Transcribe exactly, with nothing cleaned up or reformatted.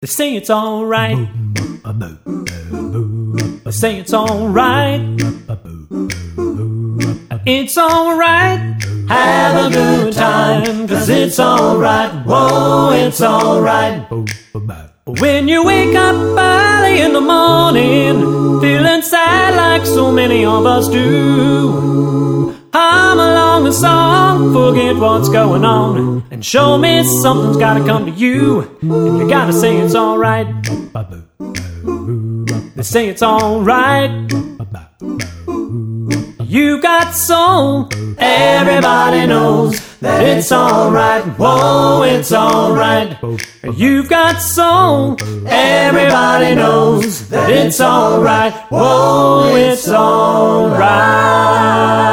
They say it's alright. They say it's alright. It's alright. Have a good time, 'cause it's alright. Whoa, it's alright. When you wake up early in the morning, feeling sad like so many of us do, hum along the song, forget what's going on, and show me something's gotta come to you. And you gotta say it's alright. They say it's alright. You got soul, everybody knows that it's alright. Whoa, it's alright. You've got soul, everybody knows that it's alright. Whoa, it's alright.